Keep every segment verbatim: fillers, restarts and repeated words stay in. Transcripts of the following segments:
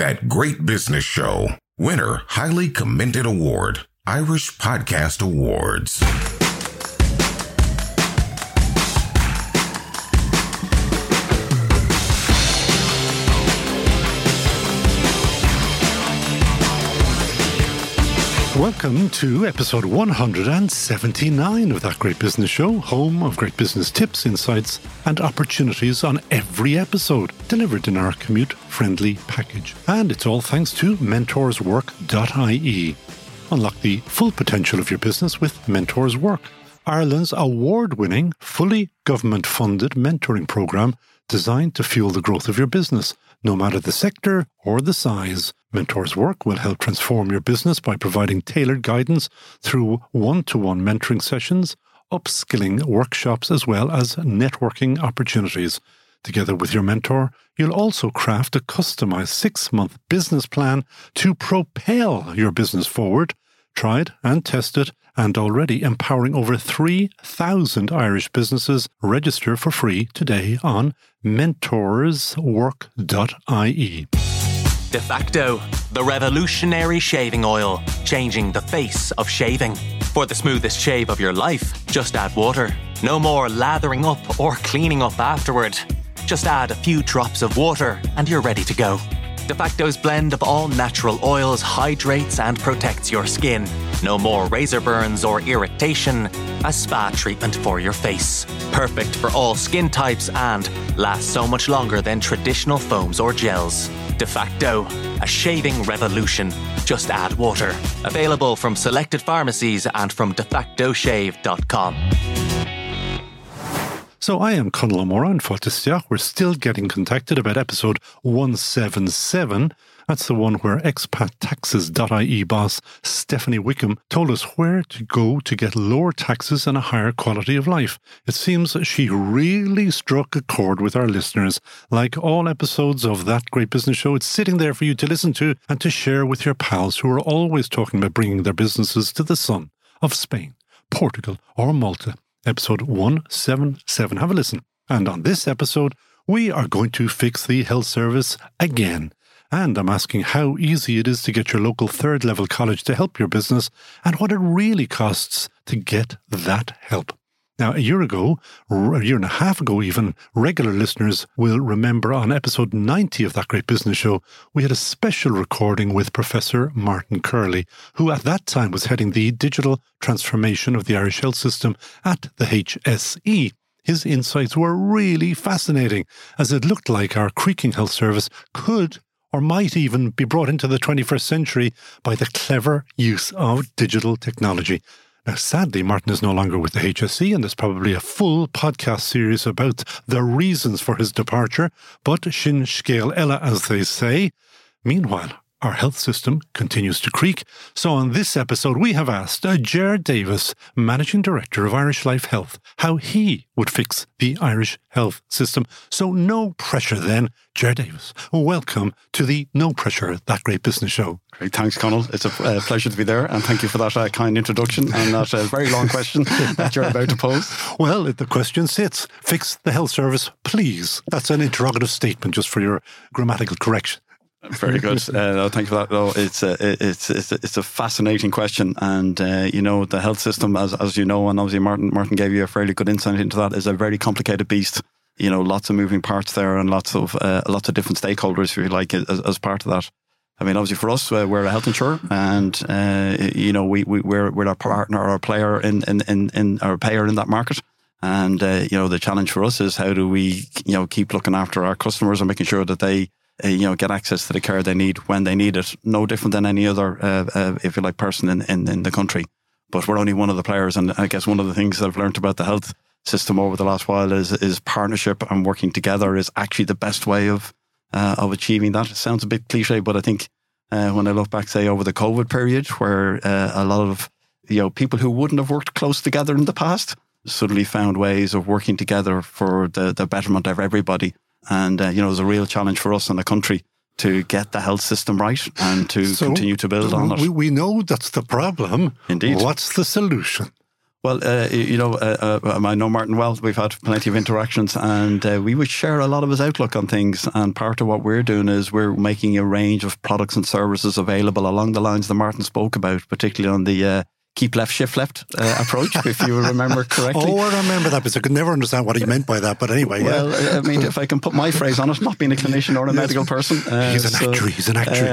That Great Business Show. Winner, highly commended award. Irish Podcast Awards. Welcome to episode one hundred seventy-nine of That Great Business Show, home of great business tips, insights, and opportunities on every episode, delivered in our commute-friendly package. And it's all thanks to mentors work dot I E. Unlock the full potential of your business with Mentors Work, Ireland's award-winning, fully government-funded mentoring programme designed to fuel the growth of your business, no matter the sector or the size. Mentors Work will help transform your business by providing tailored guidance through one-to-one mentoring sessions, upskilling workshops, as well as networking opportunities. Together with your mentor, you'll also craft a customized six-month business plan to propel your business forward. Tried and tested, and already empowering over three thousand Irish businesses. Register for free today on mentors work dot I E. Defacto, the revolutionary shaving oil, changing the face of shaving. For the smoothest shave of your life, just add water. No more lathering up or cleaning up afterward. Just add a few drops of water and you're ready to go. Defacto's blend of all natural oils hydrates and protects your skin. No more razor burns or irritation. A spa treatment for your face. Perfect for all skin types and lasts so much longer than traditional foams or gels. Defacto, a shaving revolution. Just add water. Available from selected pharmacies and from defacto shave dot com. So I am Conal O'Mora and Fáilte. We're still getting contacted about episode one seventy-seven. That's the one where expat taxes dot I E boss Stephanie Wickham told us where to go to get lower taxes and a higher quality of life. It seems she really struck a chord with our listeners. Like all episodes of That Great Business Show, it's sitting there for you to listen to and to share with your pals who are always talking about bringing their businesses to the sun of Spain, Portugal or Malta. Episode one seventy-seven. Have a listen. And on this episode, we are going to fix the health service again. And I'm asking how easy it is to get your local third-level college to help your business and what it really costs to get that help. Now, a year ago, a year and a half ago even, regular listeners will remember on episode ninety of That Great Business Show, we had a special recording with Professor Martin Curley, who at that time was heading the digital transformation of the Irish health system at the H S E. His insights were really fascinating, as it looked like our creaking health service could or might even be brought into the twenty-first century by the clever use of digital technology. Now, sadly, Martin is no longer with the H S E, and there's probably a full podcast series about the reasons for his departure, but Shin Scéal Ella, as they say. Meanwhile, our health system continues to creak. So on this episode, we have asked uh, Ger Davis, Managing Director of Irish Life Health, how he would fix the Irish health system. So no pressure then. Ger Davis, welcome to the No Pressure, That Great Business Show. Great, thanks, Conal. It's a uh, pleasure to be there, and thank you for that uh, kind introduction and that uh, very long question that you're about to pose. Well, the question sits, fix the health service, please. That's an interrogative statement, just for your grammatical correction. Very good. Uh, no, thank you for that. No, it's a, it's it's a, it's a fascinating question, and uh, you know, the health system, as as you know, and obviously Martin Martin gave you a fairly good insight into that, is a very complicated beast. You know, lots of moving parts there, and lots of uh, lots of different stakeholders, if you like, as, as part of that. I mean, obviously for us, uh, we're a health insurer, and uh, you know, we we we're we're our partner, our player in in in, in our payer in that market. And uh, you know, the challenge for us is how do we you know keep looking after our customers and making sure that they Uh, you know, get access to the care they need when they need it. No different than any other, uh, uh, if you like, person in, in, in the country. But we're only one of the players, and I guess one of the things that I've learned about the health system over the last while is is partnership and working together is actually the best way of uh, of achieving that. It sounds a bit cliche, but I think uh, when I look back, say, over the COVID period, where uh, a lot of you know people who wouldn't have worked close together in the past suddenly found ways of working together for the, the betterment of everybody. And, uh, you know, it was a real challenge for us in the country to get the health system right and to so continue to build on it. We, we know that's the problem. Indeed. What's the solution? Well, uh, you know, uh, uh, I know Martin well. We've had plenty of interactions, and uh, we would share a lot of his outlook on things. And part of what we're doing is we're making a range of products and services available along the lines that Martin spoke about, particularly on the uh, keep left, shift left uh, approach, if you remember correctly. Oh, I remember that, because I could never understand what he meant by that. But anyway, well, yeah. I mean, if I can put my phrase on it, not being a clinician or a medical person, uh, he's an so, actuary. He's an actuary,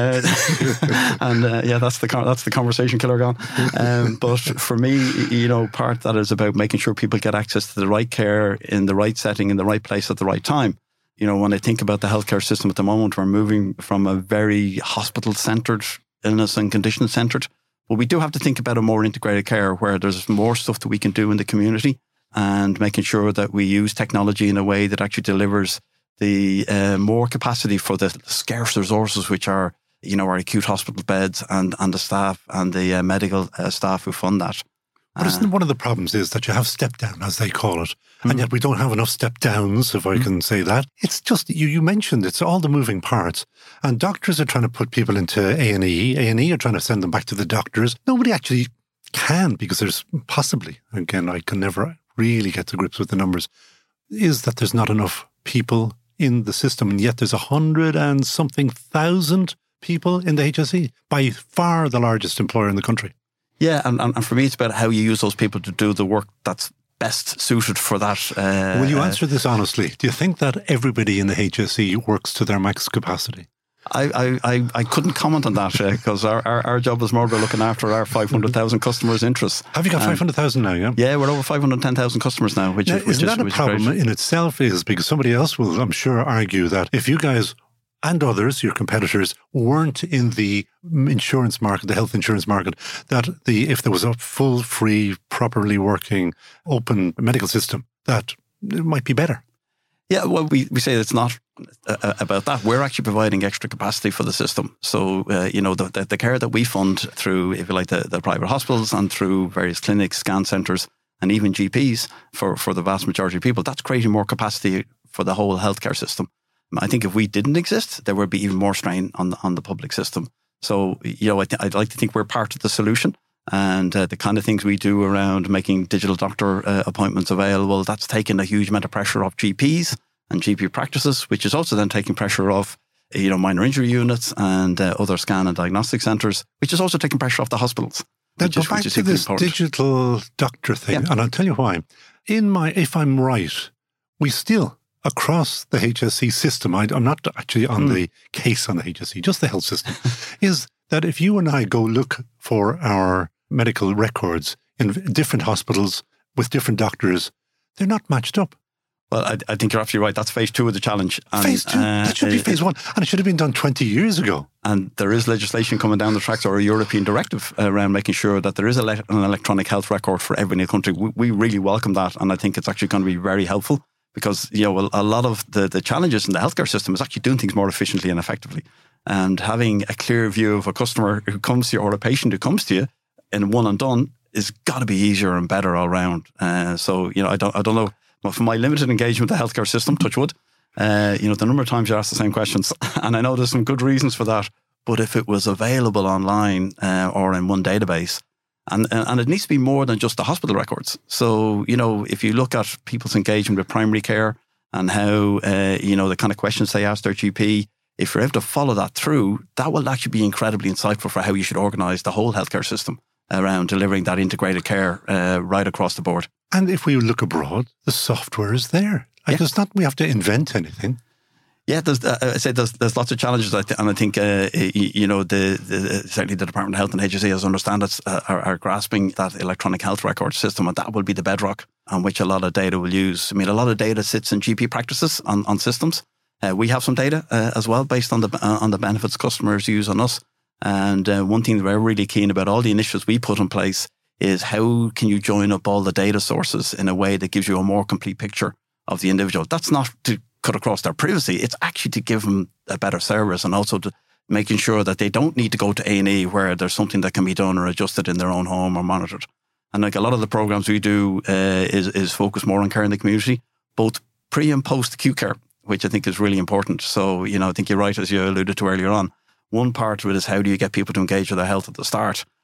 uh, and uh, yeah, that's the that's the conversation killer gone. Um, but for me, you know, part that is about making sure people get access to the right care in the right setting, in the right place at the right time. You know, when I think about the healthcare system at the moment, we're moving from a very hospital-centred, illness and condition-centred. But we do have to think about a more integrated care where there's more stuff that we can do in the community, and making sure that we use technology in a way that actually delivers the uh, more capacity for the scarce resources, which are, you know, our acute hospital beds and, and the staff and the uh, medical uh, staff who fund that. But isn't one of the problems is that you have step down, as they call it, mm-hmm. and yet we don't have enough step downs, if I mm-hmm. can say that. It's just, you, you mentioned, it's all the moving parts. And doctors are trying to put people into A and E. A and E are trying to send them back to the doctors. Nobody actually can, because there's possibly, again, I can never really get to grips with the numbers, is that there's not enough people in the system. And yet there's a hundred and something thousand people in the H S E, by far the largest employer in the country. Yeah, and, and for me, it's about how you use those people to do the work that's best suited for that. Uh, Will you answer this honestly? Do you think that everybody in the H S E works to their max capacity? I, I, I couldn't comment on that because uh, our, our, our job is more about looking after our five hundred thousand customers' interests. Have you got five hundred thousand now, yeah? Yeah, we're over five hundred ten thousand customers now, which, now, is, which isn't is that a which problem is in itself? Is because somebody else will, I'm sure, argue that if you guys and others, your competitors, weren't in the insurance market, the health insurance market, that the if there was a full, free, properly working, open medical system, that it might be better. Yeah, well, we, we say it's not uh, about that. We're actually providing extra capacity for the system. So, uh, you know, the, the, the care that we fund through, if you like, the, the private hospitals and through various clinics, scan centres, and even G Ps for, for the vast majority of people, that's creating more capacity for the whole healthcare system. I think if we didn't exist, there would be even more strain on the, on the public system. So, you know, I th- I'd like to think we're part of the solution, and uh, the kind of things we do around making digital doctor uh, appointments available, that's taken a huge amount of pressure off G Ps and G P practices, which is also then taking pressure off, you know, minor injury units and uh, other scan and diagnostic centres, which is also taking pressure off the hospitals. Now, go back to this important. digital doctor thing, yeah. And I'll tell you why. In my, if I'm right, we still, across the H S E system, I, I'm not actually on mm. the case on the H S E, just the health system, is that if you and I go look for our medical records in different hospitals with different doctors, they're not matched up. Well, I, I think you're absolutely right. That's phase two of the challenge. And, phase two? Uh, that should be phase one. And it should have been done twenty years ago. And there is legislation coming down the tracks, or a European directive around making sure that there is a le- an electronic health record for every country. We, we really welcome that. And I think it's actually going to be very helpful because, you know, a lot of the, the challenges in the healthcare system is actually doing things more efficiently and effectively. And having a clear view of a customer who comes to you or a patient who comes to you in one and done is got to be easier and better all around. Uh, so, you know, I don't, I don't know. But from my limited engagement with the healthcare system, touch wood, uh, you know, the number of times you ask the same questions, and I know there's some good reasons for that, but if it was available online uh, or in one database, and, and it needs to be more than just the hospital records. So, you know, if you look at people's engagement with primary care and how, uh, you know, the kind of questions they ask their G P, if you're able to follow that through, that will actually be incredibly insightful for how you should organise the whole healthcare system around delivering that integrated care uh, right across the board. And if we look abroad, the software is there. Like, yeah. It's not we have to invent anything. Yeah, there's, uh, I said there's there's lots of challenges, I th- and I think uh, you, you know the, the certainly the Department of Health and H S E, as I understand it, uh, are, are grasping that electronic health record system, and that will be the bedrock on which a lot of data will use. I mean, a lot of data sits in G P practices on, on systems. Uh, we have some data uh, as well based on the uh, on the benefits customers use on us. And uh, one thing that we're really keen about all the initiatives we put in place is how can you join up all the data sources in a way that gives you a more complete picture of the individual. That's not to cut across their privacy. It's actually to give them a better service, and also to making sure that they don't need to go to A and E where there's something that can be done or adjusted in their own home or monitored. And like a lot of the programs we do uh, is, is focused more on care in the community, both pre and post acute care, which I think is really important. So, you know, I think you're right, as you alluded to earlier on. One part of it is how do you get people to engage with their health at the start?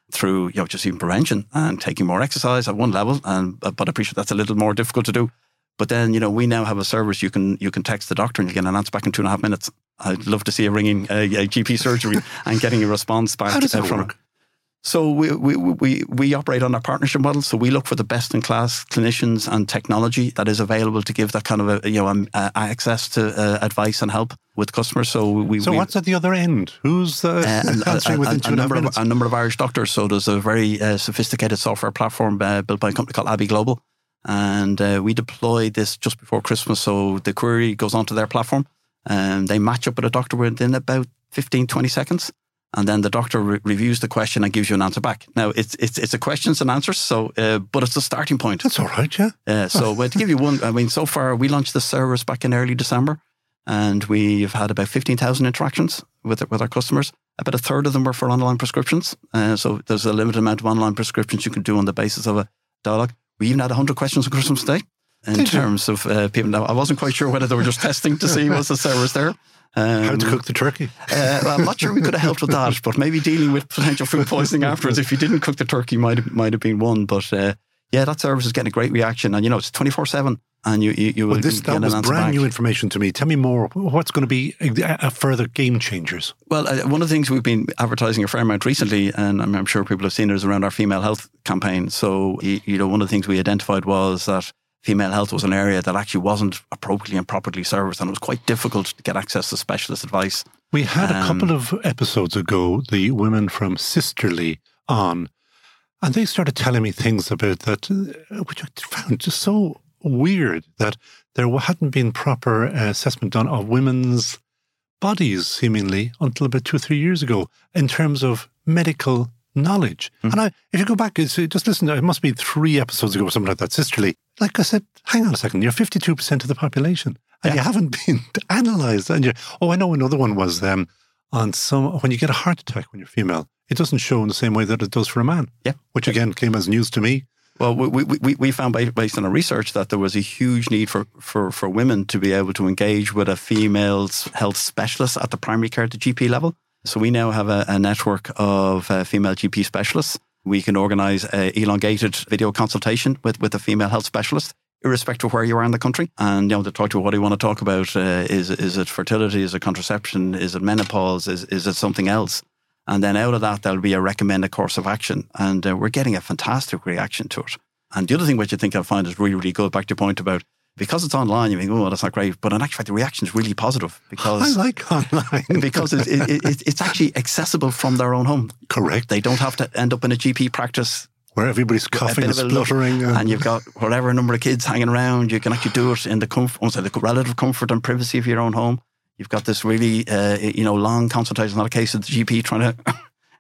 through, you know, just even prevention and taking more exercise at one level. And but I appreciate that's a little more difficult to do. But then, you know, we now have a service you can you can text the doctor and you get an answer back in two and a half minutes. I'd love to see you ringing a, a G P surgery and getting a response back. How does that uh, from work? So we, we we we operate on our partnership model. So we look for the best in class clinicians and technology that is available to give that kind of a, you know um, uh, access to uh, advice and help with customers. So we. So we, what's at the other end? Who's uh, uh, answering a, within a, two and a half number minutes? Of, a number of Irish doctors. So there's a very uh, sophisticated software platform uh, built by a company called Abbey Global, and uh, we deployed this just before Christmas. So the query goes onto their platform, and they match up with a doctor within about fifteen, twenty seconds. And then the doctor re- reviews the question and gives you an answer back. Now, it's it's it's a questions and answers, so uh, but it's a starting point. That's all right, yeah. Uh, so well, to give you one, I mean, so far we launched this service back in early December, and we've had about fifteen thousand interactions with with our customers. About a third of them were for online prescriptions. Uh, so there's a limited amount of online prescriptions you can do on the basis of a dialogue. We even had one hundred questions on Christmas Day in Did terms you? of uh, people. Now, I wasn't quite sure whether they were just testing to see was the service there. Um, How to cook the turkey? Uh, well, I'm not sure we could have helped with that, but maybe dealing with potential food poisoning afterwards. If you didn't cook the turkey, might have, might have been one. But uh, yeah, that service is getting a great reaction, and you know it's twenty-four seven, and you you, you will Well, this get that an was answer brand back. new information to me. Tell me more. What's going to be a, a further game changers? Well, uh, one of the things we've been advertising a fair amount recently, and I'm, I'm sure people have seen it, is around our female health campaign. So you, you know, one of the things we identified was that female health was an area that actually wasn't appropriately and properly serviced, and it was quite difficult to get access to specialist advice. We had a Um, couple of episodes ago the women from Sisterly on, and they started telling me things about that, uh, which I found just so weird, that there hadn't been proper uh, assessment done of women's bodies, seemingly, until about two or three years ago, in terms of medical knowledge. Mm-hmm. And I, if you go back, it's, just listen, it must be three episodes ago or something like that, Sisterly. Like I said, hang on a second, you're fifty-two percent of the population, and yeah. you haven't been analysed. And you're, oh, I know another one was um, on some, when you get a heart attack when you're female, it doesn't show in the same way that it does for a man. Yeah. Which again came as news to me. Well, we, we, we found based on our research that there was a huge need for, for, for women to be able to engage with a female health specialist at the primary care, the G P level. So we now have a, a network of uh, female G P specialists. We can organise a elongated video consultation with, with a female health specialist, irrespective of where you are in the country. And, you know, to talk to what do you want to talk about? Uh, is, is it fertility? Is it contraception? Is it menopause? Is, is it something else? And then out of that, there'll be a recommended course of action. And uh, we're getting a fantastic reaction to it. And the other thing which I think I find is really, really good, back to your point about, because it's online, you think, oh, that's not great. But in actual fact, the reaction is really positive. Because I like online. because it, it, it, it's actually accessible from their own home. Correct. They don't have to end up in a G P practice where everybody's coughing and spluttering. And, and you've got whatever number of kids hanging around. You can actually do it in the comfort, the relative comfort and privacy of your own home. You've got this really, uh, you know, long consultation, not a case of the G P trying to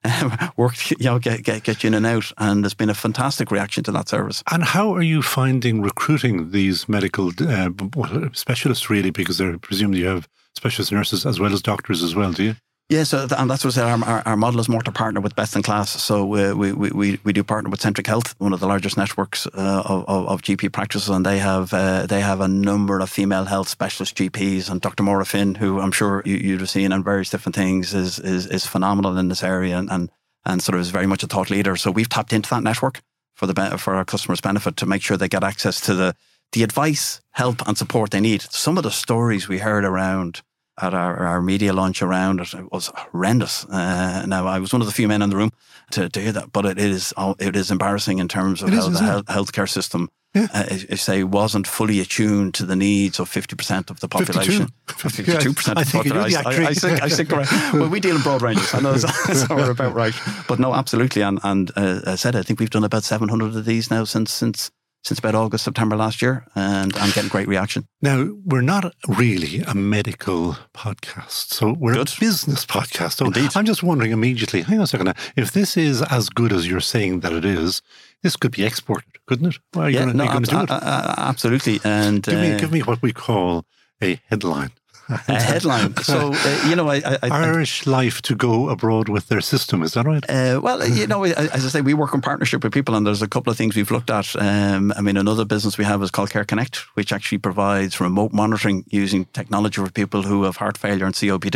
work, you know, get, get get you in and out. And there's been a fantastic reaction to that service. And how are you finding recruiting these medical uh, specialists, really? Because I presume you have specialist nurses as well as doctors as well, do you? Yeah, so, and that's what our, our, our model is more to partner with best in class. So uh, we, we we do partner with Centric Health, one of the largest networks uh, of, of G P practices, and they have uh, they have a number of female health specialist G Ps. And Doctor Maura Finn, who I'm sure you, you'd have seen on various different things, is is, is phenomenal in this area, and, and and sort of is very much a thought leader. So we've tapped into that network for the for our customers' benefit to make sure they get access to the the advice, help, and support they need. Some of the stories we heard around at our, our media launch around it was horrendous. Uh, now, I was one of the few men in the room to, to hear that, but it is it is embarrassing in terms of it how is, the health, healthcare system, yeah. uh, I, I say, wasn't fully attuned to the needs of fifty percent of the population. fifty-two percent of the population. I, I, I, think, I think correct. Well, we deal in broad ranges. I know that's we're about right. But no, absolutely. And, and uh, I said, I think we've done about seven hundred of these now since since since about August, September last year, and I'm getting great reaction. Now, we're not really a medical podcast, so we're good. a business podcast. So Indeed. I'm just wondering immediately, hang on a second, now, if this is as good as you're saying that it is, this could be exported, couldn't it? Well, are you yeah, going no, ab- to do it? Uh, uh, absolutely. And give me, uh, give me what we call a headline. A headline. So, uh, you know, I, I, Irish Life to go abroad with their system, is that right? Uh, well, you know, as I say, we work in partnership with people, and there's a couple of things we've looked at. Um, I mean, another business we have is called Care Connect, which actually provides remote monitoring using technology for people who have heart failure and C O P D.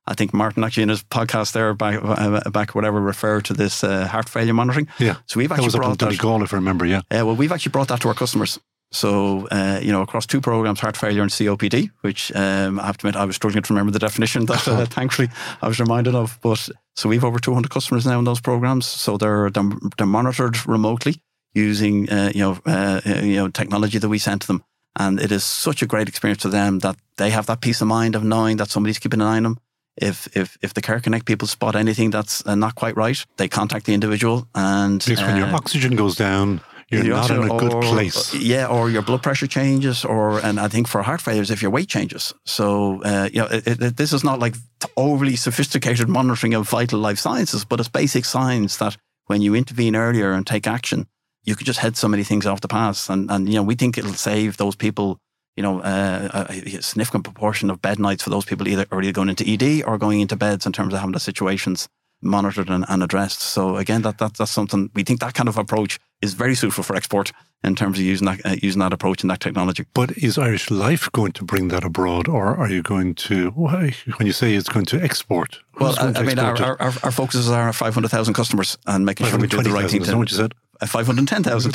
I think Martin actually in his podcast there back, uh, back whatever referred to this uh, heart failure monitoring. Yeah. So we've actually that was brought up in Donegal, if I remember, yeah. Uh, well, we've actually brought that to our customers. So, uh, you know, across two programs, heart failure and C O P D, which um, I have to admit, I was struggling to remember the definition that uh, thankfully I was reminded of. But so we've over two hundred customers now in those programs. So they're they're, they're monitored remotely using, uh, you know, uh, you know, technology that we sent to them. And it is such a great experience to them that they have that peace of mind of knowing that somebody's keeping an eye on them. If if if the Care Connect people spot anything that's uh, not quite right, they contact the individual. And because when uh, your oxygen goes down, you're not in a good or, place. Yeah, or your blood pressure changes, or and I think for heart failures, if your weight changes. So uh, you know, it, it, this is not like overly sophisticated monitoring of vital life sciences, but it's basic signs that when you intervene earlier and take action, you could just head so many things off the pass. And and you know, we think it'll save those people, you know, uh, a, a significant proportion of bed nights for those people either or either going into E D or going into beds in terms of having the situations monitored and, and addressed. So again, that, that that's something we think that kind of approach is very suitable for export in terms of using that uh, using that approach and that technology. But is Irish Life going to bring that abroad, or are you going to? When you say it's going to export, well, I, I mean, our, our, our our focuses are our five hundred thousand customers and making sure we do the right thing. Is that what you said? five hundred ten thousand.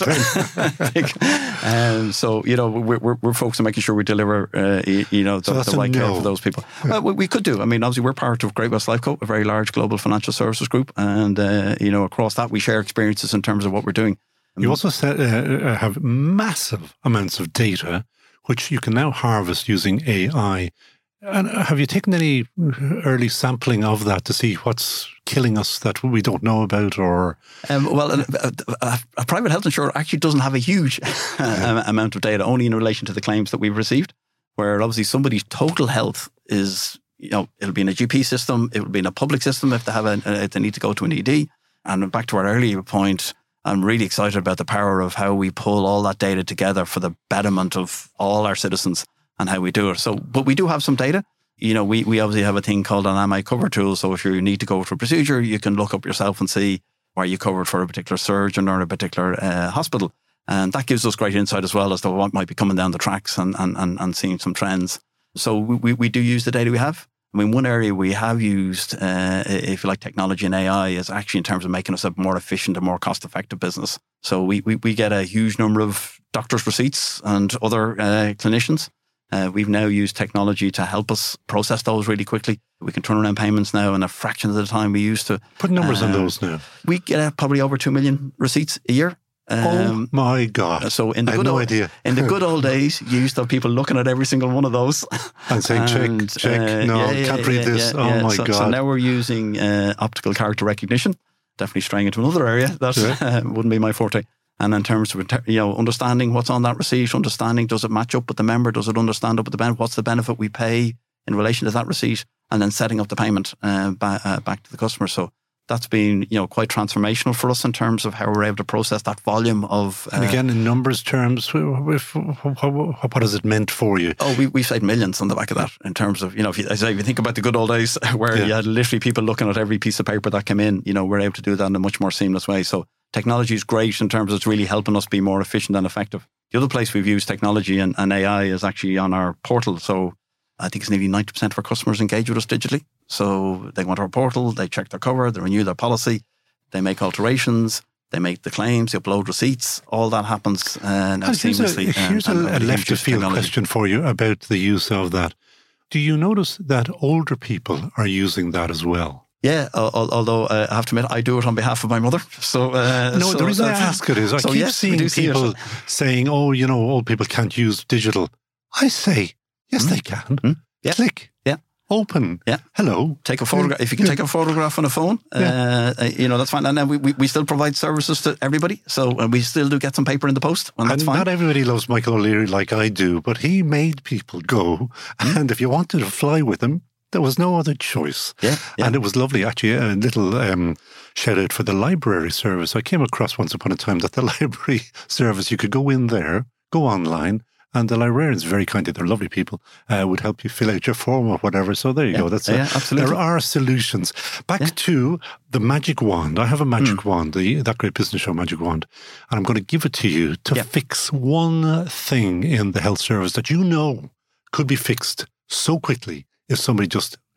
um, so, you know, we're, we're, we're focused on making sure we deliver, uh, you know, the, so the right no. care for those people. Well, we, we could do. I mean, obviously, we're part of Great West Lifeco, a very large global financial services group. And, uh, you know, across that, we share experiences in terms of what we're doing. You also said, uh, have massive amounts of data, which you can now harvest using A I. And have you taken any early sampling of that to see what's killing us that we don't know about? Or um, well, a, a, a private health insurer actually doesn't have a huge amount of data, only in relation to the claims that we've received. Where obviously somebody's total health is, you know, it'll be in a G P system, it will be in a public system if they have a, if they need to go to an E D. And back to our earlier point, I'm really excited about the power of how we pull all that data together for the betterment of all our citizens. And how we do it. So, but we do have some data. You know, we, we obviously have a thing called an Am I Covered tool. So if you need to go for a procedure, you can look up yourself and see where you covered for a particular surgeon or a particular uh, hospital. And that gives us great insight as well as to what might be coming down the tracks and and, and, and seeing some trends. So we, we do use the data we have. I mean, one area we have used, uh, if you like, technology and A I is actually in terms of making us a more efficient and more cost-effective business. So we, we, we get a huge number of doctors' receipts and other uh, clinicians. Uh, we've now used technology to help us process those really quickly. We can turn around payments now in a fraction of the time we used to. Put numbers uh, on those now. We get uh, probably over two million receipts a year. Um, oh my God. So in the I good had no old, idea. in the good old days, you used to have people looking at every single one of those. And saying, check, and, check, uh, no, yeah, yeah, can't read yeah, this. Yeah, oh yeah. my so, God. So now we're using uh, optical character recognition, definitely straying into another area. That yeah. uh, wouldn't be my forte. And in terms of, you know, understanding what's on that receipt, understanding does it match up with the member, does it understand up with the benefit, what's the benefit we pay in relation to that receipt, and then setting up the payment uh, back, uh, back to the customer. So that's been, you know, quite transformational for us in terms of how we're able to process that volume of... Uh, and again, in numbers terms, if, what has it meant for you? Oh, we, we've saved millions on the back of that in terms of, you know, if you, as I say, if you think about the good old days where yeah. you had literally people looking at every piece of paper that came in, you know, we're able to do that in a much more seamless way. So technology is great in terms of it's really helping us be more efficient and effective. The other place we've used technology and, and A I is actually on our portal. So I think it's nearly ninety percent of our customers engage with us digitally. So they go onto our portal, they check their cover, they renew their policy, they make alterations, they make the claims, they upload receipts. All that happens uh, now seamlessly. A, here's and, a, and a left of field question for you about the use of that. Do you notice that older people are using that as well? Yeah, although uh, I have to admit, I do it on behalf of my mother. So uh, No, so the reason I ask it is I so keep yes, seeing people saying, oh, you know, old people can't use digital. I say, yes, mm. they can. Mm. Yeah. Click. Yeah. Open. Yeah. Hello. Take a photograph. If you can take a photograph on a phone, yeah. uh, you know, that's fine. And then we, we, we still provide services to everybody. So uh, we still do get some paper in the post, and that's and fine. Not everybody loves Michael O'Leary like I do, but he made people go. Mm. And if you wanted to fly with him, there was no other choice. Yeah, yeah. And it was lovely. Actually, a little um, shout out for the library service. I came across once upon a time that the library service, you could go in there, go online, and the librarians, very kindly, they're lovely people, uh, would help you fill out your form or whatever. So there you yeah, go. That's yeah, a, absolutely. There are solutions. Back yeah. to the magic wand. I have a magic mm. wand, the That Great Business Show magic wand, and I'm going to give it to you to yeah. fix one thing in the health service that you know could be fixed so quickly if somebody just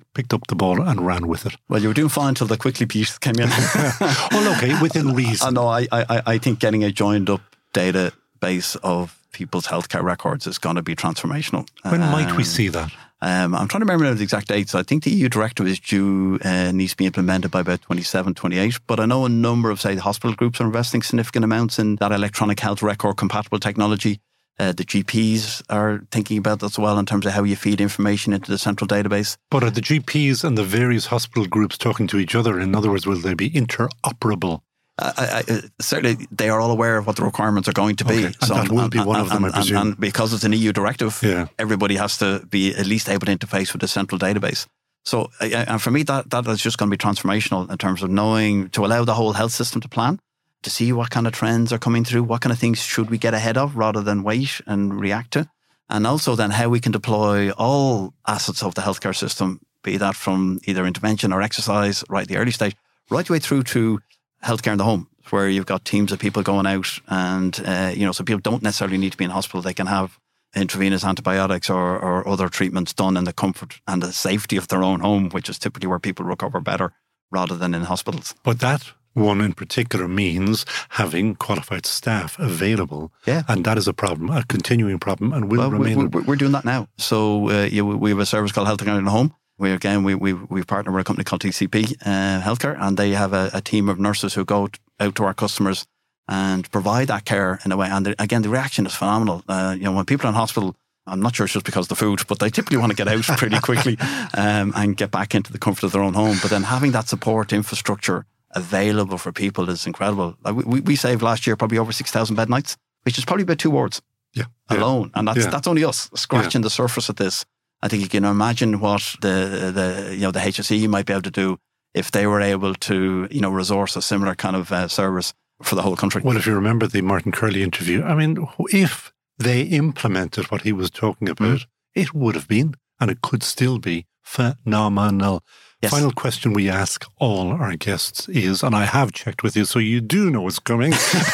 picked up the ball and ran with it. Well, you were doing fine until the quickly piece came in. Well, okay, within reason. I know. I, I, I think getting a joined up database of people's healthcare records is going to be transformational. When um, might we see that? Um, I'm trying to remember the exact dates. I think the E U directive is due, uh, needs to be implemented by about twenty-seven, twenty-eight. But I know a number of, say, the hospital groups are investing significant amounts in that electronic health record compatible technology. Uh, the G Ps are thinking about that as well in terms of how you feed information into the central database. But are the G Ps and the various hospital groups talking to each other? In other words, will they be interoperable? I, I, certainly, they are all aware of what the requirements are going to be. Okay. And so, that will and, be one and, of them, and, I presume. And because it's an E U directive, yeah. everybody has to be at least able to interface with the central database. So, and for me, that that is just going to be transformational in terms of knowing, to allow the whole health system to plan, to see what kind of trends are coming through, what kind of things should we get ahead of rather than wait and react to, and also then how we can deploy all assets of the healthcare system, be that from either intervention or exercise right at the early stage, right the way through to healthcare in the home, where you've got teams of people going out and, uh, you know, so people don't necessarily need to be in hospital. They can have intravenous antibiotics or, or other treatments done in the comfort and the safety of their own home, which is typically where people recover better rather than in hospitals. But that one in particular means having qualified staff available. Yeah. And that is a problem, a continuing problem, and will well, remain. We're, we're doing that now. So uh, you, we have a service called Healthcare in the Home. We again, we we we partner with a company called T C P uh, Healthcare, and they have a, a team of nurses who go out to our customers and provide that care in a way. And the, again, the reaction is phenomenal. Uh, you know, when people are in hospital, I'm not sure it's just because of the food, but they typically want to get out pretty quickly um, and get back into the comfort of their own home. But then having that support infrastructure available for people is incredible. Like we we saved last year probably over six thousand bed nights, which is probably about two wards yeah, alone, yeah, and that's yeah. that's only us scratching yeah. the surface of this. I think you can imagine what the the you know the H S E might be able to do if they were able to you know resource a similar kind of uh, service for the whole country. Well, if you remember the Martin Curley interview, I mean, if they implemented what he was talking about, mm. it would have been, and it could still be, phenomenal. Yes. Final question we ask all our guests is, and I have checked with you, so you do know it's coming.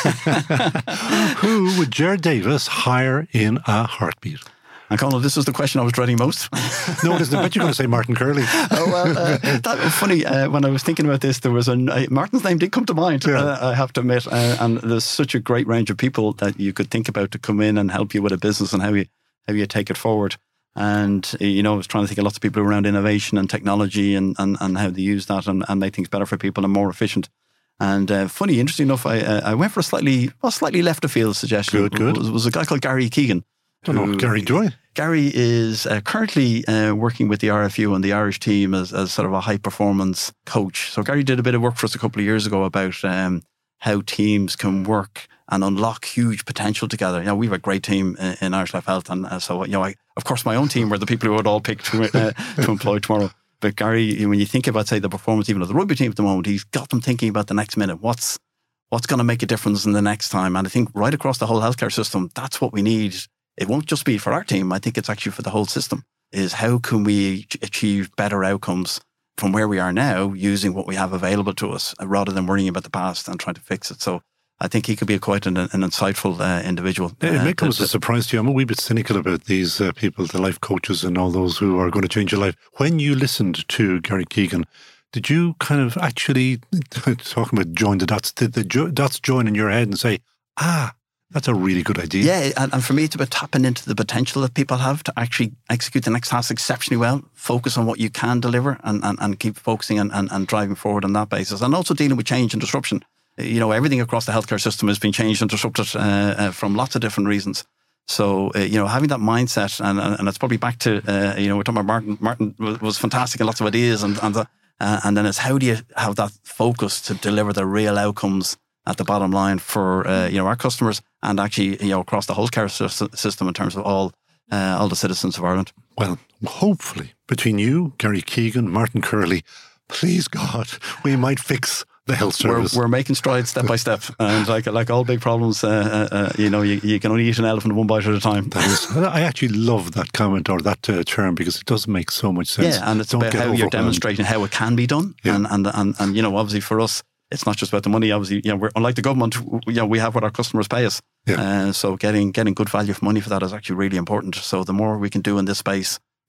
Who would Ger Davis hire in a heartbeat? And Conal, this is the question I was dreading most. No, it isn't. I bet you're going to say Martin Curley. Oh, well, uh, that was funny. Uh, when I was thinking about this, there was a uh, Martin's name did come to mind, yeah. uh, I have to admit. Uh, and there's such a great range of people that you could think about to come in and help you with a business and how you how you take it forward. And, you know, I was trying to think of lots of people around innovation and technology and, and, and how they use that and, and make things better for people and more efficient. And uh, funny, interesting enough, I uh, I went for a slightly well, slightly left of field suggestion. Good, good. It was, was a guy called Gary Keegan. I don't know, Gary Joy. Gary is uh, currently uh, working with the R F U and the Irish team as, as sort of a high performance coach. So Gary did a bit of work for us a couple of years ago about um, how teams can work and unlock huge potential together. You know, we have a great team in, in Irish Life Health, and uh, so you know, I, of course, my own team were the people who would all pick to, uh, to employ tomorrow. But Gary, when you think about, say, the performance even of the rugby team at the moment, he's got them thinking about the next minute. What's what's going to make a difference in the next time? And I think right across the whole healthcare system, that's what we need. It won't just be for our team. I think it's actually for the whole system. Is how can we achieve better outcomes from where we are now using what we have available to us, rather than worrying about the past and trying to fix it. So I think he could be a quite an, an insightful uh, individual. It may uh, come as a surprise to you. I'm a wee bit cynical about these uh, people, the life coaches and all those who are going to change your life. When you listened to Gary Keegan, did you kind of actually, talking about join the dots, did the jo- dots join in your head and say, ah, that's a really good idea? Yeah, and, and for me, it's about tapping into the potential that people have to actually execute the next task exceptionally well, focus on what you can deliver and, and, and keep focusing and, and, and driving forward on that basis. And also dealing with change and disruption. You know, everything across the healthcare system has been changed and disrupted uh, uh, from lots of different reasons. So, uh, you know, having that mindset, and, and, and it's probably back to, uh, you know, we're talking about Martin. Martin was, was fantastic and lots of ideas. And and, the, uh, and then it's how do you have that focus to deliver the real outcomes at the bottom line for, uh, you know, our customers and actually, you know, across the whole care system in terms of all uh, all the citizens of Ireland. Well, hopefully, between you, Gary Keegan, Martin Curley, please God, we might fix the health service. We're, we're making strides step by step, and like like all big problems, uh, uh, you know, you, you can only eat an elephant one bite at a time. That is, I actually love that comment or that uh, term because it does make so much sense. Yeah, and it's Don't about how you're demonstrating how it can be done, yeah. and, and and and you know, obviously for us, it's not just about the money. Obviously, you know, we're unlike the government. You know, we have what our customers pay us. Yeah. Uh, so getting getting good value for money for that is actually really important. So the more we can do in this space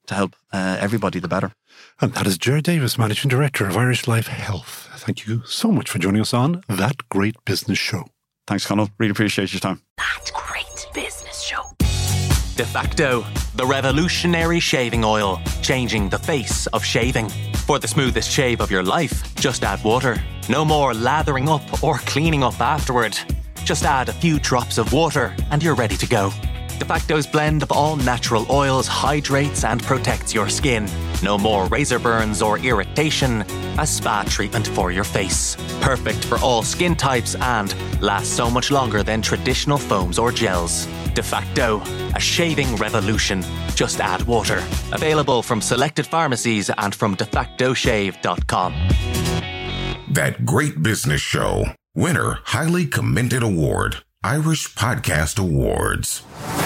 to help uh, everybody, the better. And that is Ger Davis, Managing Director of Irish Life Health. Thank you so much for joining us on That Great Business Show. Thanks, Conal. Really appreciate your time. That Great Business Show. Defacto, the revolutionary shaving oil, changing the face of shaving. For the smoothest shave of your life, just add water. No more lathering up or cleaning up afterward. Just add a few drops of water and you're ready to go. Defacto's blend of all natural oils hydrates and protects your skin. No more razor burns or irritation. A spa treatment for your face. Perfect for all skin types and lasts so much longer than traditional foams or gels. Defacto, a shaving revolution. Just add water. Available from selected pharmacies and from defacto shave dot com. That Great Business Show. Winner, highly commended award. Irish Podcast Awards.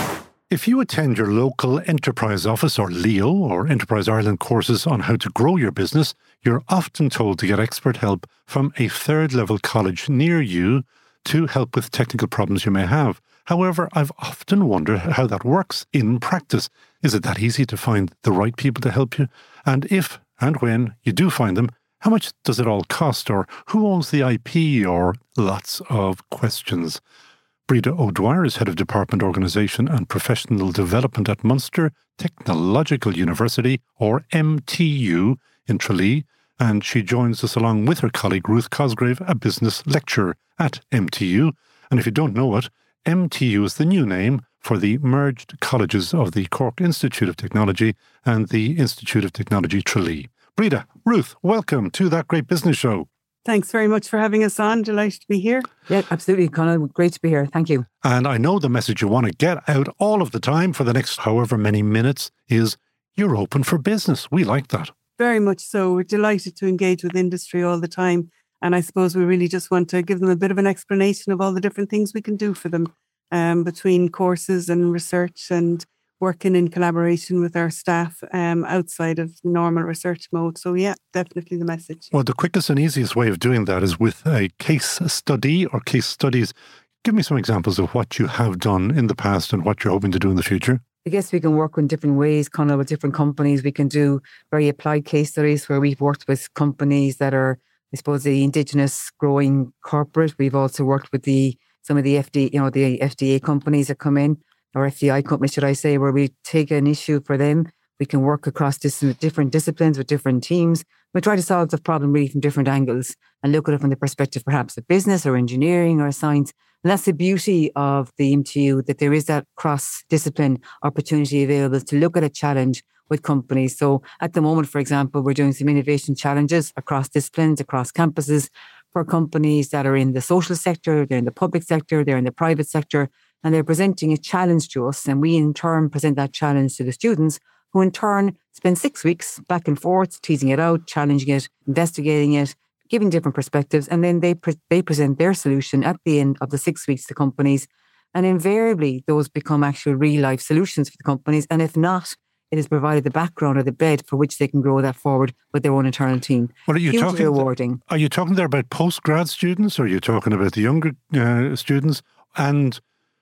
If you attend your local Enterprise Office or Leo or Enterprise Ireland courses on how to grow your business, you're often told to get expert help from a third level college near you to help with technical problems you may have. However, I've often wondered how that works in practice. Is it that easy to find the right people to help you? And if and when you do find them, how much does it all cost? Or who owns the I P? Or lots of questions. Breda O'Dwyer is Head of Department Organisation and Professional Development at Munster Technological University, or M T U, in Tralee, and she joins us along with her colleague Ruth Cosgrave, a business lecturer at M T U. And if you don't know it, M T U is the new name for the merged colleges of the Cork Institute of Technology and the Institute of Technology Tralee. Breda, Ruth, welcome to That Great Business Show. Thanks very much for having us on. Delighted to be here. Yeah, absolutely, Conal. Great to be here. Thank you. And I know the message you want to get out all of the time for the next however many minutes is you're open for business. We like that. Very much so. We're delighted to engage with industry all the time. And I suppose we really just want to give them a bit of an explanation of all the different things we can do for them um, between courses and research and working in collaboration with our staff um, outside of normal research mode. So yeah, definitely the message. Well, the quickest and easiest way of doing that is with a case study or case studies. Give me some examples of what you have done in the past and what you're hoping to do in the future. I guess we can work in different ways, Conal, with different companies. We can do very applied case studies where we've worked with companies that are, I suppose, the indigenous growing corporate. We've also worked with the some of the F D A, you know, the F D A companies that come in, or F D I companies, should I say, where we take an issue for them. We can work across dis- different disciplines with different teams. We try to solve the problem really from different angles and look at it from the perspective perhaps of business or engineering or science. And that's the beauty of the M T U, that there is that cross-discipline opportunity available to look at a challenge with companies. So at the moment, for example, we're doing some innovation challenges across disciplines, across campuses for companies that are in the social sector, they're in the public sector, they're in the private sector, and they're presenting a challenge to us. And we in turn present that challenge to the students, who in turn spend six weeks back and forth, teasing it out, challenging it, investigating it, giving different perspectives. And then they pre- they present their solution at the end of the six weeks to companies. And invariably, those become actual real life solutions for the companies. And if not, it has provided the background or the bed for which they can grow that forward with their own internal team. Well, are you Hugely talking? rewarding. Are you talking there about postgrad students, or are you talking about the younger uh, students and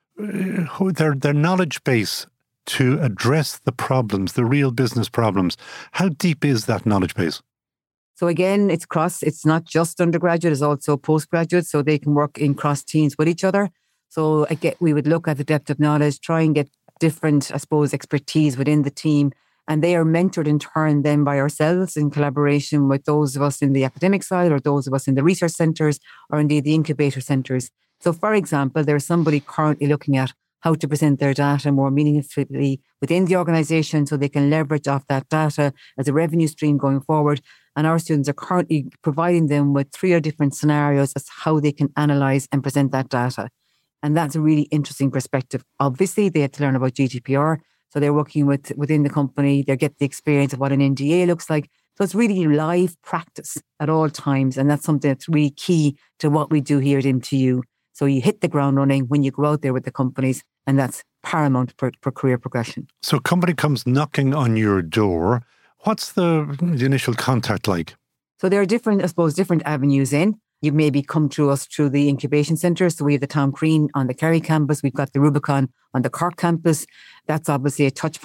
uh, their their knowledge base to address the problems, the real business problems? How deep is that knowledge base? So again, it's cross. It's not just undergraduate; it's also postgraduate, so they can work in cross teams with each other. So again, we would look at the depth of knowledge, try and get different, I suppose, expertise within the team. And they are mentored in turn then by ourselves in collaboration with those of us in the academic side or those of us in the research centres or indeed the incubator centres. So for example, there's somebody currently looking at how to present their data more meaningfully within the organisation so they can leverage off that data as a revenue stream going forward. And our students are currently providing them with three or different scenarios as to how they can analyse and present that data. And that's a really interesting perspective. Obviously, they had to learn about G D P R. So they're working with within the company. They get the experience of what an N D A looks like. So it's really live practice at all times. And that's something that's really key to what we do here at M T U. So you hit the ground running when you go out there with the companies. And that's paramount for, for career progression. So a company comes knocking on your door. What's the, the initial contact like? So there are different, I suppose, different avenues in. You maybe come through us through the incubation centre. So we have the Town Crean on the Kerry campus. We've got the Rubicon on the Cork campus. That's obviously a touch point.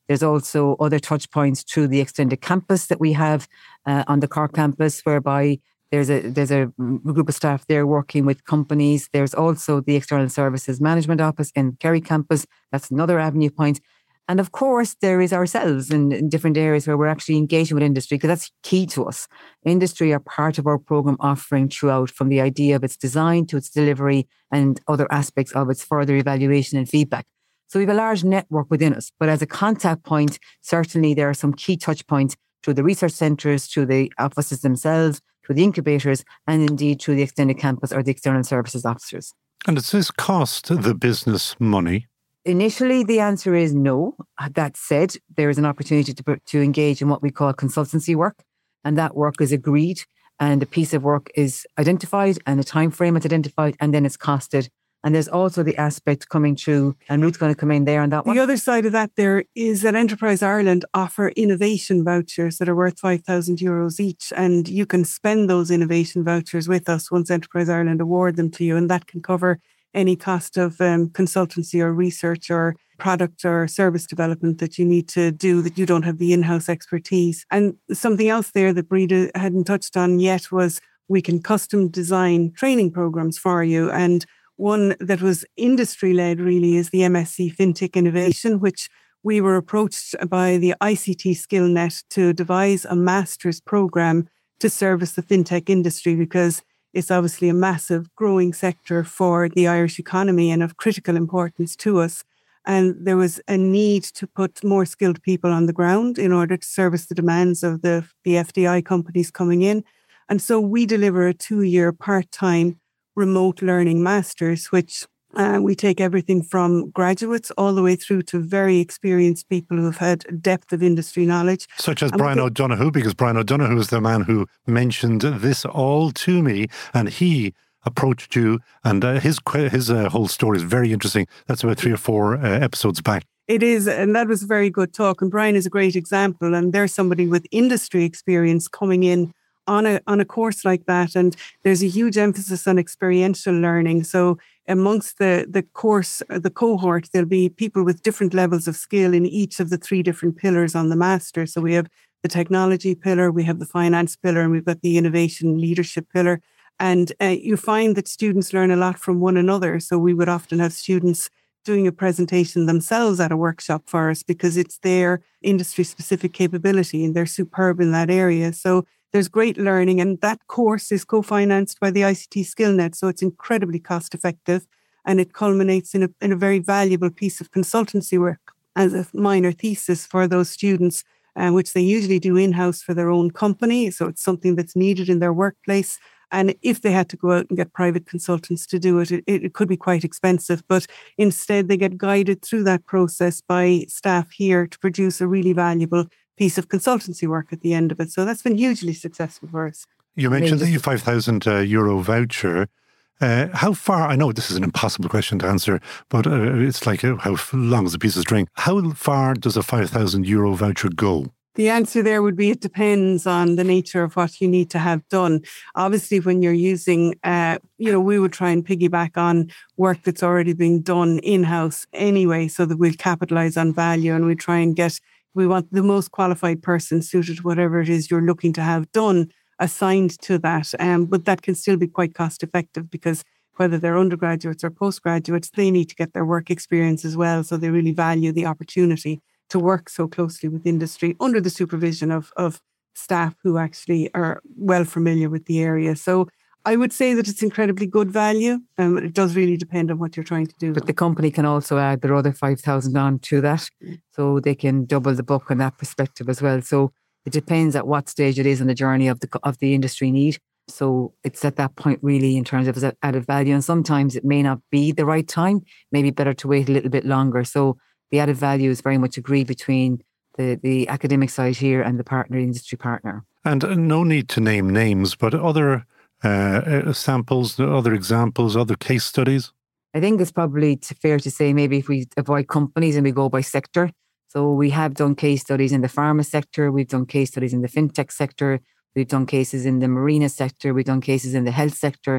There's also other touch points through the extended campus that we have uh, on the Cork campus, whereby there's a there's a group of staff there working with companies. There's also the External Services Management Office in Kerry campus. That's another avenue point. And of course, there is ourselves in, in different areas where we're actually engaging with industry, because that's key to us. Industry are part of our programme offering throughout, from the idea of its design to its delivery and other aspects of its further evaluation and feedback. So we have a large network within us. But as a contact point, certainly there are some key touch points through the research centres, through the offices themselves, through the incubators, and indeed through the extended campus or the external services officers. And does this cost the business money? Initially, the answer is no. That said, there is an opportunity to, to engage in what we call consultancy work, and that work is agreed, and a piece of work is identified, and a time frame is identified, and then it's costed. And there's also the aspect coming through, and Ruth's going to come in there on that one. The other side of that there is that Enterprise Ireland offer innovation vouchers that are worth five thousand euros each, and you can spend those innovation vouchers with us once Enterprise Ireland award them to you, and that can cover any cost of um, consultancy or research or product or service development that you need to do that you don't have the in-house expertise. And something else there that Breda hadn't touched on yet was we can custom design training programs for you. And one that was industry-led really is the M S c FinTech Innovation, which we were approached by the I C T SkillNet to devise a master's program to service the fintech industry, because it's obviously a massive growing sector for the Irish economy and of critical importance to us. And there was a need to put more skilled people on the ground in order to service the demands of the, the F D I companies coming in. And so we deliver a two-year part-time remote learning masters, which uh, we take everything from graduates all the way through to very experienced people who have had depth of industry knowledge. Such as and Brian the, O'Donoghue, because Brian O'Donoghue is the man who mentioned this all to me, and he approached you, and uh, his his uh, whole story is very interesting. That's about three or four uh, episodes back. It is, and that was a very good talk. And Brian is a great example, and there's somebody with industry experience coming in on a on a course like that. And there's a huge emphasis on experiential learning. So amongst the, the course, the cohort, there'll be people with different levels of skill in each of the three different pillars on the master. So we have the technology pillar, we have the finance pillar, and we've got the innovation leadership pillar. And uh, you find that students learn a lot from one another. So we would often have students doing a presentation themselves at a workshop for us because it's their industry-specific capability and they're superb in that area. So there's great learning, and that course is co-financed by the I C T SkillNet, so it's incredibly cost-effective, and it culminates in a, in a very valuable piece of consultancy work as a minor thesis for those students, uh, which they usually do in-house for their own company, so it's something that's needed in their workplace. And if they had to go out and get private consultants to do it, it, it could be quite expensive. But instead, they get guided through that process by staff here to produce a really valuable piece of consultancy work at the end of it. So that's been hugely successful for us. You mentioned the five thousand uh, euro voucher. Uh, how far, I know this is an impossible question to answer, but uh, it's like uh, how long is a piece of string? How far does a five thousand euro voucher go? The answer there would be it depends on the nature of what you need to have done. Obviously, when you're using, uh, you know, we would try and piggyback on work that's already being done in-house anyway, so that we'll capitalise on value, and we try and get, we want the most qualified person suited to whatever it is you're looking to have done assigned to that. Um, but that can still be quite cost effective because whether they're undergraduates or postgraduates, they need to get their work experience as well. So they really value the opportunity to work so closely with industry under the supervision of, of staff who actually are well familiar with the area. So I would say that it's incredibly good value. Um, it does really depend on what you're trying to do. But the company can also add their other five thousand on to that. So they can double the buck on that perspective as well. So it depends at what stage it is in the journey of the of the industry need. So it's at that point really in terms of added value. And sometimes it may not be the right time. Maybe better to wait a little bit longer. So the added value is very much agreed between the, the academic side here and the partner industry partner. And uh, no need to name names, but other uh, samples, other examples, other case studies? I think it's probably fair to say maybe if we avoid companies and we go by sector. So we have done case studies in the pharma sector, we've done case studies in the fintech sector, we've done cases in the marina sector, we've done cases in the health sector.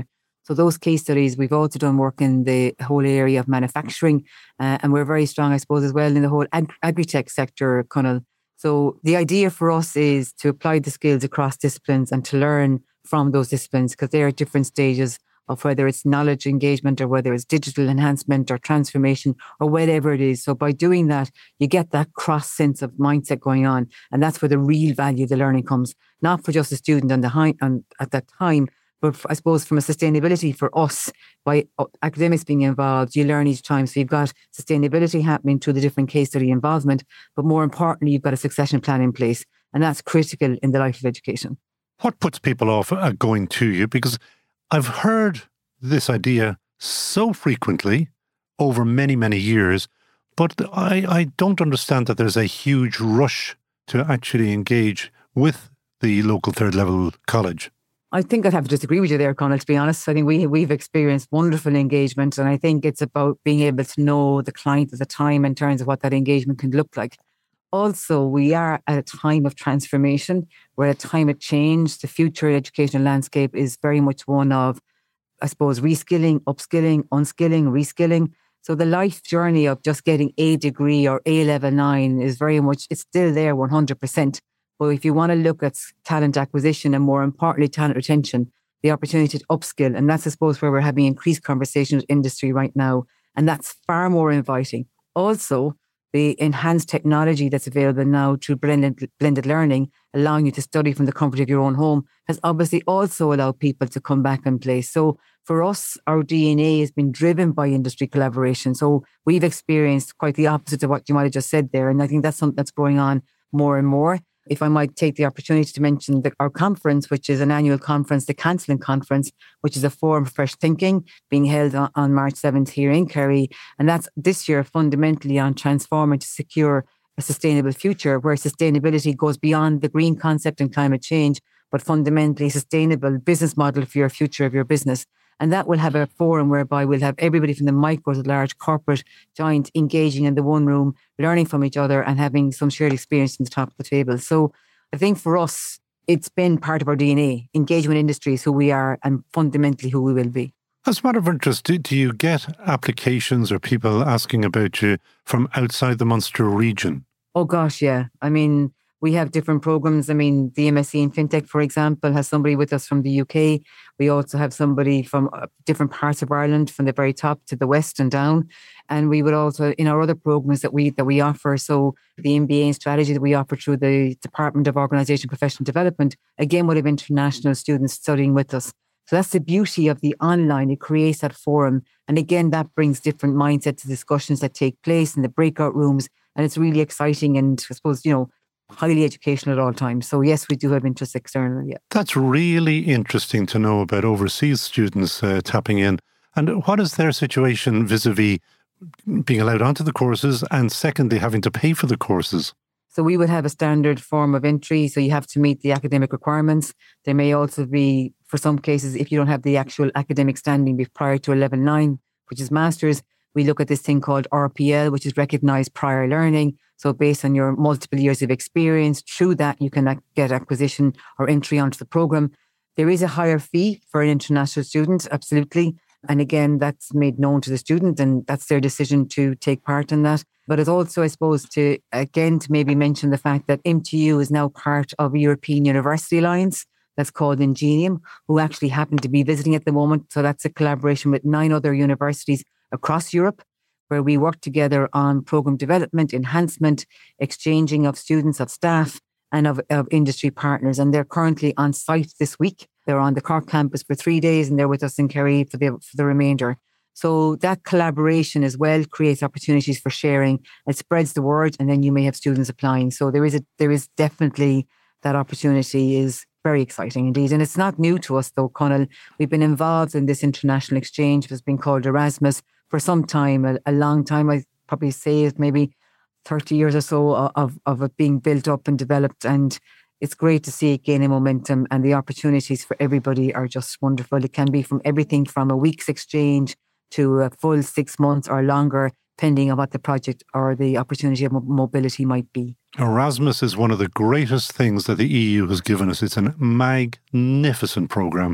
So those case studies, we've also done work in the whole area of manufacturing, uh, and we're very strong, I suppose, as well in the whole ag- agri-tech sector, Conal. So the idea for us is to apply the skills across disciplines and to learn from those disciplines, because they are at different stages of whether it's knowledge engagement or whether it's digital enhancement or transformation or whatever it is. So by doing that, you get that cross sense of mindset going on. And that's where the real value of the learning comes, not for just the student on the high, on, at that time, but I suppose from a sustainability for us, by academics being involved, you learn each time. So you've got sustainability happening through the different case study involvement, but more importantly, you've got a succession plan in place. And that's critical in the life of education. What puts people off uh, going to you? Because I've heard this idea so frequently over many, many years, but I, I don't understand that there's a huge rush to actually engage with the local third level college. I think I'd have to disagree with you there, Conal, to be honest. I think we, we've experienced wonderful engagement, and I think it's about being able to know the client at the time in terms of what that engagement can look like. Also, we are at a time of transformation. We're at a time of change. The future educational landscape is very much one of, I suppose, reskilling, upskilling, unskilling, reskilling. So the life journey of just getting a degree or A level nine is very much, it's still there one hundred percent. But if you want to look at talent acquisition and more importantly, talent retention, the opportunity to upskill, and that's, I suppose, where we're having increased conversation with industry right now. And that's far more inviting. Also, the enhanced technology that's available now through blended, blended learning, allowing you to study from the comfort of your own home, has obviously also allowed people to come back and play. So for us, our D N A has been driven by industry collaboration. So we've experienced quite the opposite of what you might have just said there. And I think that's something that's going on more and more. If I might take the opportunity to mention the, our conference, which is an annual conference, the Cancelling Conference, which is a forum for fresh thinking, being held on, on March seventh here in Kerry. And that's this year fundamentally on transforming to secure a sustainable future, where sustainability goes beyond the green concept and climate change, but fundamentally sustainable business model for your future of your business. And that will have a forum whereby we'll have everybody from the micro to large corporate giant engaging in the one room, learning from each other and having some shared experience on the top of the table. So I think for us, it's been part of our D N A. Engagement industry is who we are and fundamentally who we will be. As a matter of interest, do, do you get applications or people asking about you from outside the Munster region? Oh gosh, yeah. I mean, we have different programs. I mean, the M S c in FinTech, for example, has somebody with us from the U K. We also have somebody from different parts of Ireland, from the very top to the west and down. And we would also, in our other programs that we that we offer, so the M B A in strategy that we offer through the Department of Organisation and Professional Development, again, would have international students studying with us. So that's the beauty of the online. It creates that forum. And again, that brings different mindsets to discussions that take place in the breakout rooms. And it's really exciting and, I suppose, you know, highly educational at all times. So yes, we do have interest externally. Yeah. That's really interesting to know about overseas students uh, tapping in. And what is their situation vis-a-vis being allowed onto the courses and secondly, having to pay for the courses? So we would have a standard form of entry. So you have to meet the academic requirements. There may also be, for some cases, if you don't have the actual academic standing prior to level nine, which is master's, we look at this thing called R P L, which is recognised prior learning. So based on your multiple years of experience, through that you can get acquisition or entry onto the programme. There is a higher fee for an international student, absolutely. And again, that's made known to the student and that's their decision to take part in that. But it's also, I suppose, to again, to maybe mention the fact that M T U is now part of a European University Alliance that's called Ingenium, who actually happen to be visiting at the moment. So that's a collaboration with nine other universities across Europe, where we work together on programme development, enhancement, exchanging of students, of staff, and of, of industry partners. And they're currently on site this week. They're on the Cork campus for three days and they're with us in Kerry for the, for the remainder. So that collaboration as well creates opportunities for sharing. It spreads the word and then you may have students applying. So there is a, there is definitely that opportunity is very exciting indeed. And it's not new to us though, Conal. We've been involved in this international exchange, which has been called Erasmus, for some time, a, a long time. I probably say it maybe thirty years or so of, of it being built up and developed. And it's great to see it gaining momentum and the opportunities for everybody are just wonderful. It can be from everything from a week's exchange to a full six months or longer, depending on what the project or the opportunity of mobility might be. Erasmus is one of the greatest things that the E U has given us. It's a magnificent programme.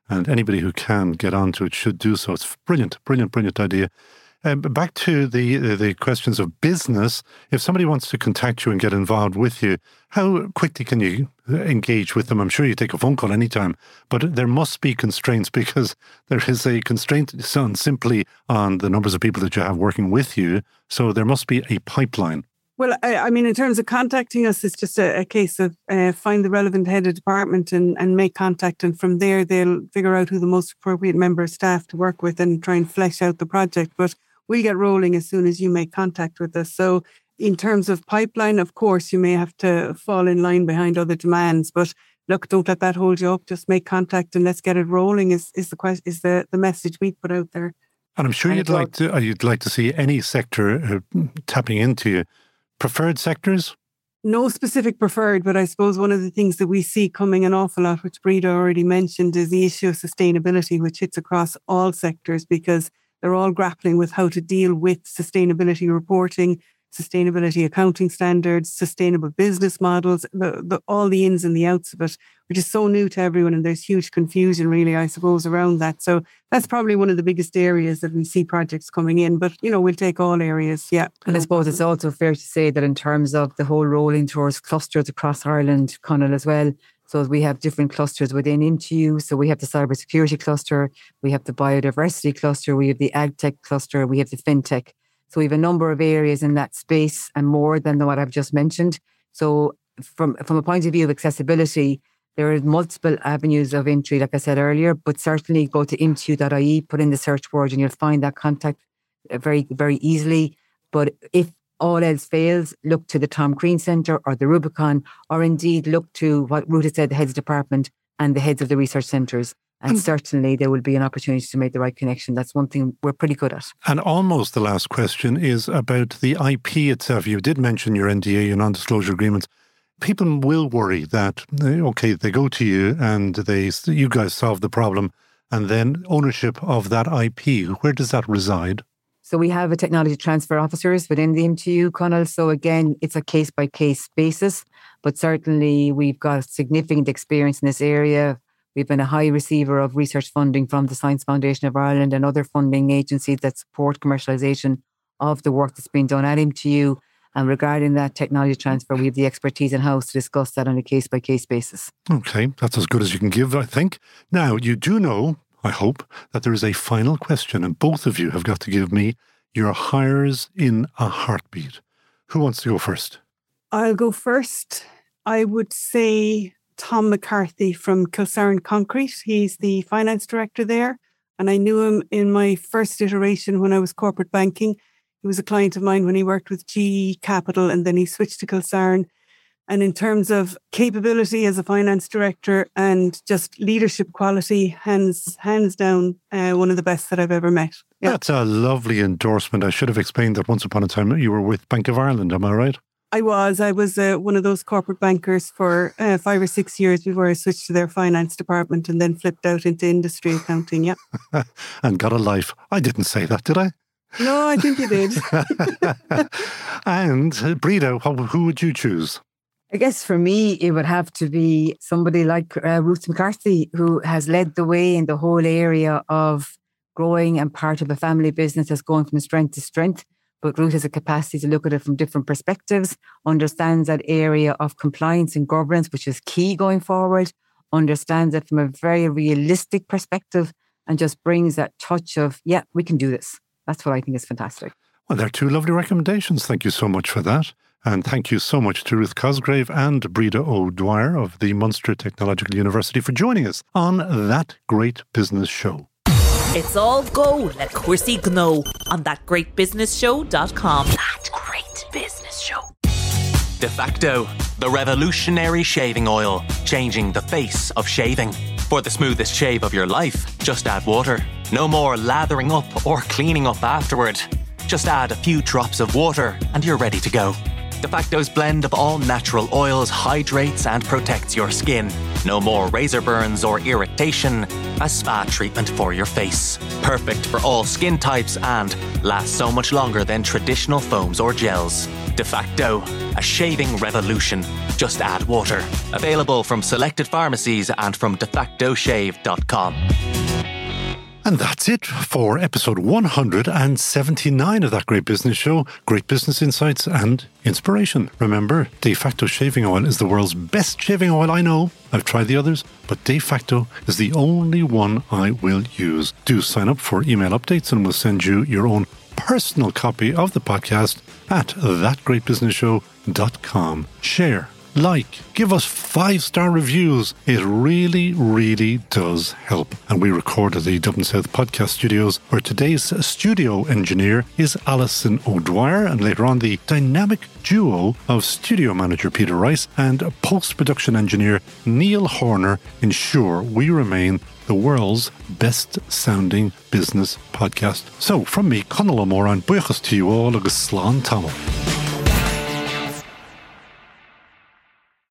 And anybody who can get onto it should do so. It's brilliant, brilliant, brilliant idea. Um, back to the uh, the questions of business. If somebody wants to contact you and get involved with you, how quickly can you engage with them? I'm sure you take a phone call anytime, but there must be constraints, because there is a constraint on simply on the numbers of people that you have working with you. So there must be a pipeline. Well, I, I mean, in terms of contacting us, it's just a, a case of uh, find the relevant head of department and, and make contact. And from there, they'll figure out who the most appropriate member of staff to work with and try and flesh out the project. But we'll get rolling as soon as you make contact with us. So in terms of pipeline, of course, you may have to fall in line behind other demands. But look, don't let that hold you up. Just make contact and let's get it rolling is, is the question, is the, the message we put out there. And I'm sure you'd like to, you'd like to see any sector uh, tapping into you. Preferred sectors? No specific preferred, but I suppose one of the things that we see coming an awful lot, which Breda already mentioned, is the issue of sustainability, which hits across all sectors because they're all grappling with how to deal with sustainability reporting, sustainability accounting standards, sustainable business models, the, the, all the ins and the outs of it, which is so new to everyone. And there's huge confusion, really, I suppose, around that. So that's probably one of the biggest areas that we see projects coming in. But, you know, we'll take all areas, yeah. And I suppose it's also fair to say that in terms of the whole rolling towards clusters across Ireland, Conal, as well. So we have different clusters within I M T U. So we have the cybersecurity cluster, we have the biodiversity cluster, we have the agtech cluster, we have the fintech. So we have a number of areas in that space and more than what I've just mentioned. So from from a point of view of accessibility, there are multiple avenues of entry, like I said earlier, but certainly go to I M T U dot I E, put in the search word and you'll find that contact very, very easily. But if all else fails, look to the Tom Crean Centre or the Rubicon, or indeed look to what Ruth had said, the heads of department and the heads of the research centres. And mm. certainly there will be an opportunity to make the right connection. That's one thing we're pretty good at. And almost the last question is about the I P itself. You did mention your N D A, your non-disclosure agreements. People will worry that, okay, they go to you and they you guys solve the problem, and then ownership of that I P, where does that reside? So we have a technology transfer officers within the I M T U, Conal. So again, it's a case-by-case basis, but certainly we've got significant experience in this area. We've been a high receiver of research funding from the Science Foundation of Ireland and other funding agencies that support commercialisation of the work that's been done at I M T U. And regarding that technology transfer, we have the expertise in-house to discuss that on a case-by-case basis. Okay, that's as good as you can give, I think. Now, you do know, I hope, that there is a final question, and both of you have got to give me your hires in a heartbeat. Who wants to go first? I'll go first. I would say Tom McCarthy from Kilsarn Concrete. He's the finance director there. And I knew him in my first iteration when I was corporate banking. He was a client of mine when he worked with G E Capital, and then he switched to Kilsarn. And in terms of capability as a finance director and just leadership quality, hands hands down, uh, one of the best that I've ever met. Yeah. That's a lovely endorsement. I should have explained that once upon a time you were with Bank of Ireland, am I right? I was. I was uh, one of those corporate bankers for uh, five or six years before I switched to their finance department and then flipped out into industry accounting, yeah. And got a life. I didn't say that, did I? No, I think you did. And uh, Breda, who would you choose? I guess for me, it would have to be somebody like uh, Ruth McCarthy, who has led the way in the whole area of growing and part of a family business that's going from strength to strength. But Ruth has a capacity to look at it from different perspectives, understands that area of compliance and governance, which is key going forward, understands it from a very realistic perspective, and just brings that touch of, yeah, we can do this. That's what I think is fantastic. Well, there are two lovely recommendations. Thank you so much for that. And thank you so much to Ruth Cosgrave and Breda O'Dwyer of the Munster Technological University for joining us on That Great Business Show. It's all go, let Cuirsí Gno on that great business show dot com. That Great Business Show. Defacto, the revolutionary shaving oil, changing the face of shaving. For the smoothest shave of your life, just add water. No more lathering up or cleaning up afterward. Just add a few drops of water and you're ready to go. Defacto's blend of all natural oils hydrates and protects your skin. No more razor burns or irritation. A spa treatment for your face. Perfect for all skin types and lasts so much longer than traditional foams or gels. De facto, a shaving revolution. Just add water. Available from selected pharmacies and from de facto shave dot com. And that's it for episode one hundred seventy-nine of That Great Business Show. Great business insights and inspiration. Remember, De Facto Shaving Oil is the world's best shaving oil I know. I've tried the others, but De Facto is the only one I will use. Do sign up for email updates and we'll send you your own personal copy of the podcast at that great business show dot com. Share, like, give us five-star reviews. It really, really does help. And we record at the Dublin South Podcast Studios, where today's studio engineer is Alison O'Dwyer, and later on the dynamic duo of studio manager Peter Rice and post-production engineer Neil Horner ensure we remain the world's best-sounding business podcast. So, from me, Conal O'Moran, buchas to you all, agus slán tamil.